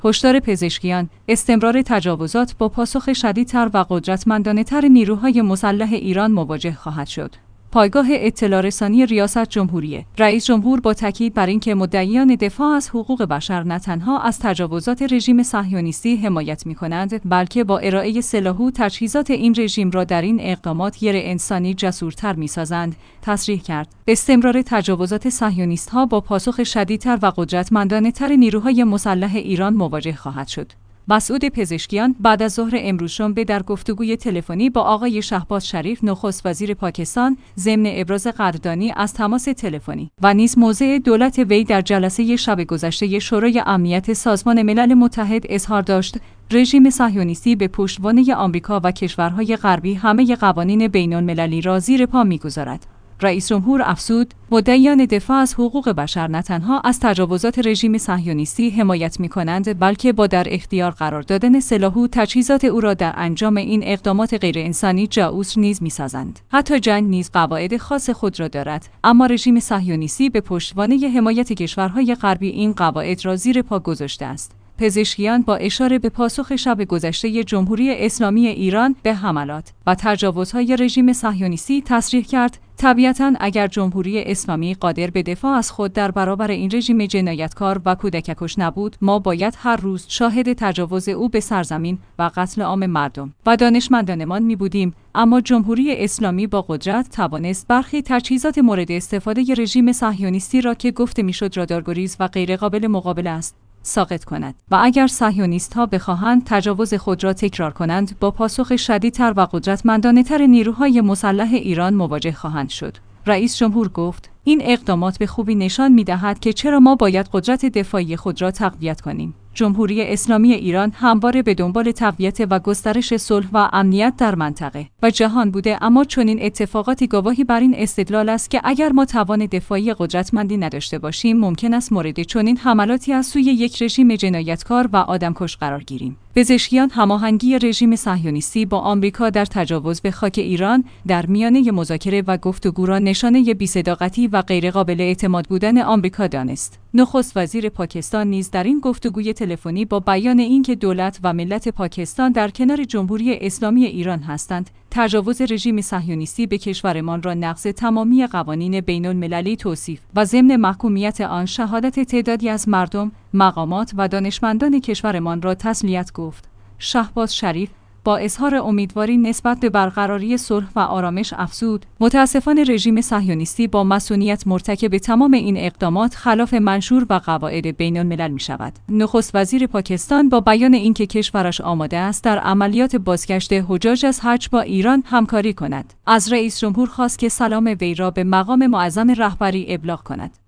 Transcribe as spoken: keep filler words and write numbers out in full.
هشدار پزشکیان: استمرار تجاوزات با پاسخ شدیدتر و قدرتمندانه‌تر نیروهای مسلح ایران مواجه خواهد شد. پایگاه اطلاع رسانی ریاست جمهوری رئیس جمهور با تاکید بر اینکه مدعیان دفاع از حقوق بشر نه تنها از تجاوزات رژیم صهیونیستی حمایت می‌کنند، بلکه با ارائه سلاح و تجهیزات این رژیم را در این اقدامات غیر انسانی جسورتر می‌سازند، تصریح کرد. استمرار تجاوزات صهیونیست‌ها با پاسخ شدیدتر و قدرتمندانه‌تر نیروهای مسلح ایران مواجه خواهد شد. مسعود پزشکیان بعد از ظهر امروز شنبه در گفتگوی تلفنی با آقای شهباز شریف نخست وزیر پاکستان ضمن ابراز قدردانی از تماس تلفنی و نیز موضع دولت وی در جلسه شب گذشته شورای امنیت سازمان ملل متحد اظهار داشت رژیم صهیونیستی به پشتوانه آمریکا و کشورهای غربی همه قوانین بین‌المللی را زیر پا می‌گذارد. رئیس جمهور افزود: مدعیان دفاع از حقوق بشر نه تنها از تجاوزات رژیم صهیونیستی حمایت می‌کنند، بلکه با در اختیار قرار دادن سلاح و تجهیزات او را در انجام این اقدامات غیرانسانی جاسوس نیز می‌سازند. حتی جنگ نیز قواعد خاص خود را دارد، اما رژیم صهیونیستی به پشتوانه حمایت کشورهای غربی این قواعد را زیر پا گذاشته است. پزشکیان با اشاره به پاسخ شب گذشته جمهوری اسلامی ایران به حملات و تجاوزهای رژیم صهیونیستی تصریح کرد: طبیعتاً اگر جمهوری اسلامی قادر به دفاع از خود در برابر این رژیم جنایتکار و کودککش نبود، ما باید هر روز شاهد تجاوز او به سرزمین و قتل عام مردم و دانشمندانمان می بودیم. اما جمهوری اسلامی با قدرت توانست برخی تجهیزات مورد استفاده رژیم صهیونیستی را که گفته میشد رادارگریز و غیرقابل مقابله است ساقط کند و اگر صهیونیست‌ها بخواهند تجاوز خود را تکرار کنند، با پاسخ شدیدتر و قدرتمندانه‌تر نیروهای مسلح ایران مواجه خواهند شد. رئیس جمهور گفت: این اقدامات به خوبی نشان می‌دهد که چرا ما باید قدرت دفاعی خود را تقویت کنیم. جمهوری اسلامی ایران همواره به دنبال تقویت و گسترش صلح و امنیت در منطقه و جهان بوده، اما چنین اتفاقاتی گواهی بر این استدلال است که اگر ما توان دفاعی قدرتمندی نداشته باشیم، ممکن است مورد چنین حملاتی از سوی یک رژیم جنایتکار و آدمکش قرار گیریم. پزشکیان هماهنگی رژیم صهیونیستی با آمریکا در تجاوز به خاک ایران در میانه مذاکره و گفتگو را نشانه بی‌صداقتی و غیرقابل اعتماد بودن آمریکا دانست. نخست وزیر پاکستان نیز در این گفتگوی تلفنی با بیان اینکه دولت و ملت پاکستان در کنار جمهوری اسلامی ایران هستند، تجاوز رژیم صهیونیستی به کشورمان را نقض تمامی قوانین بین‌المللی توصیف و ضمن محکومیت آن شهادت تعدادی از مردم، مقامات و دانشمندان کشورمان را تسلیت گفت. شهباز شریف با اظهار امیدواری نسبت به برقراری صلح و آرامش افزود: متاسفانه رژیم صهیونیستی با مصونیت مرتکب تمام این اقدامات خلاف منشور و قواعد بین‌الملل می‌شود. نخست وزیر پاکستان با بیان اینکه کشورش آماده است در عملیات بازگشت حجاج از حج با ایران همکاری کند، از رئیس جمهور خواست که سلام وی را به مقام معظم رهبری ابلاغ کند.